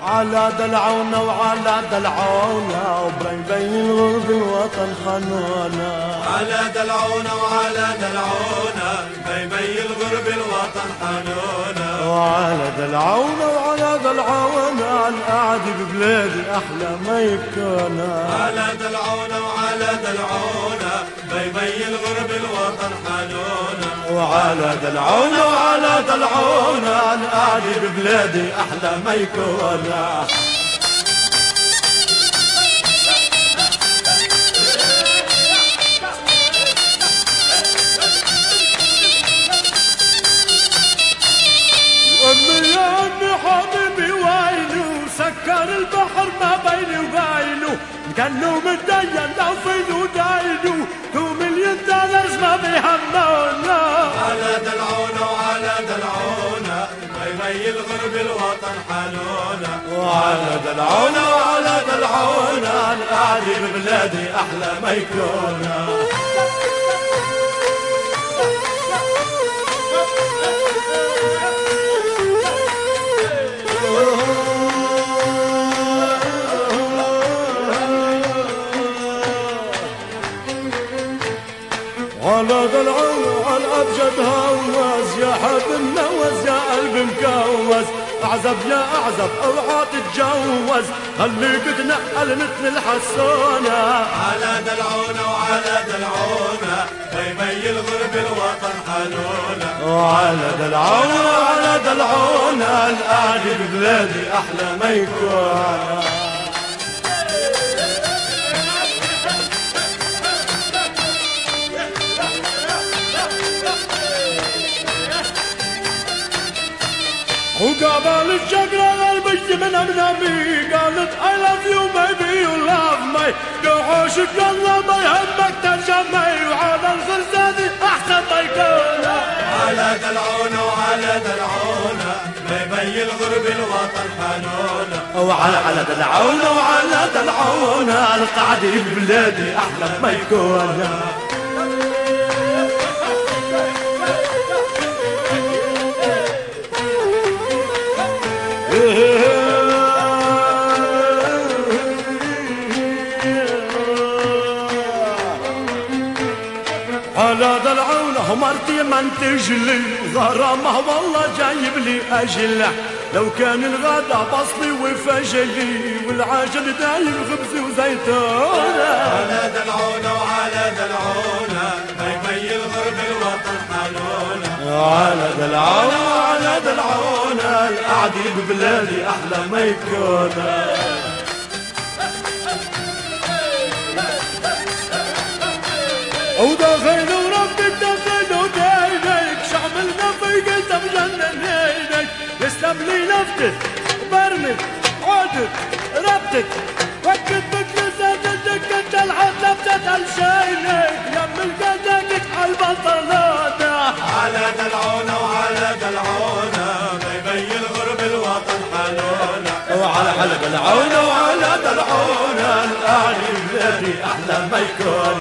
على دلعونا وعلى دلعونا وبين الغرب الوطن حنونا. على دلعونا وعلى دلعونا بين الغرب الوطن حنونا. وعلى دلعونا وعلى دلعونا القعد ببلادي أحلى ما يكون. على دلعونا وعلى دلعونا بين الغرب الوطن حنونا. وعلى دلعونا وعلى دلعونا القعد ببلادي أحلى ما يكون. أمي يا أمي حبيبي وينو سكر البحر ما بيني وبينه كانه متدين لو فينو داينو 2 مليون دولار ما بيهمونا. على دلعونا وعلى دلعونا بين الغرب الوطن حنونا. وعلى دلعونا وعلى دلعونا القعد ببلادي أحلى ما يكون. على دلعونا وعلى أبجد هوز يا حب النوز يا قلب مكوز أعزب يا أعزب اوعى تتجوز خليك تنقل مثل الحسونة. على دلعونا وعلى دلعونا بين الغرب الوطن حنونا. وعلى دلعونا وعلى دلعونا القعد ببلادي أحلى ما يكون. وقابل الشقرة غربية من أمنامي قالت I love you baby you love me قوحوشك الله ما يهمك ترجمي. وعلى الخرزاني أحسن ما يكون. على دلعونا وعلى دلعونا بين الغرب الوطن حنونا. وعلى دلعونا وعلى دلعونا القعد ببلادي أحلى ما يكون. على دلعونا مرتي من تجلي غرامه والله جايب لي أجله لو كان الغدا بصلي وفجلي والعجل دايم خبز وزيتونه. على دلعونا وعلى دلعونا بين الغرب الوطن حنونا. على دلعونا وعلى دلعونا القعد ببلادي أحلى ما يكون. ودخل وربي دخل ودينك شعبنا في قلت مجنن هينك يسلم لي نفتك برمك عودك ربتك وكت بك لزادتك انت الحد لفتت الشينك يم القدك عالبطلانة. على دلعونا وعلى دلعونا بين الغرب الوطن حنونا. وعلى دلعونا وعلى دلعونا القعد ببلادي أحلى ما يكون.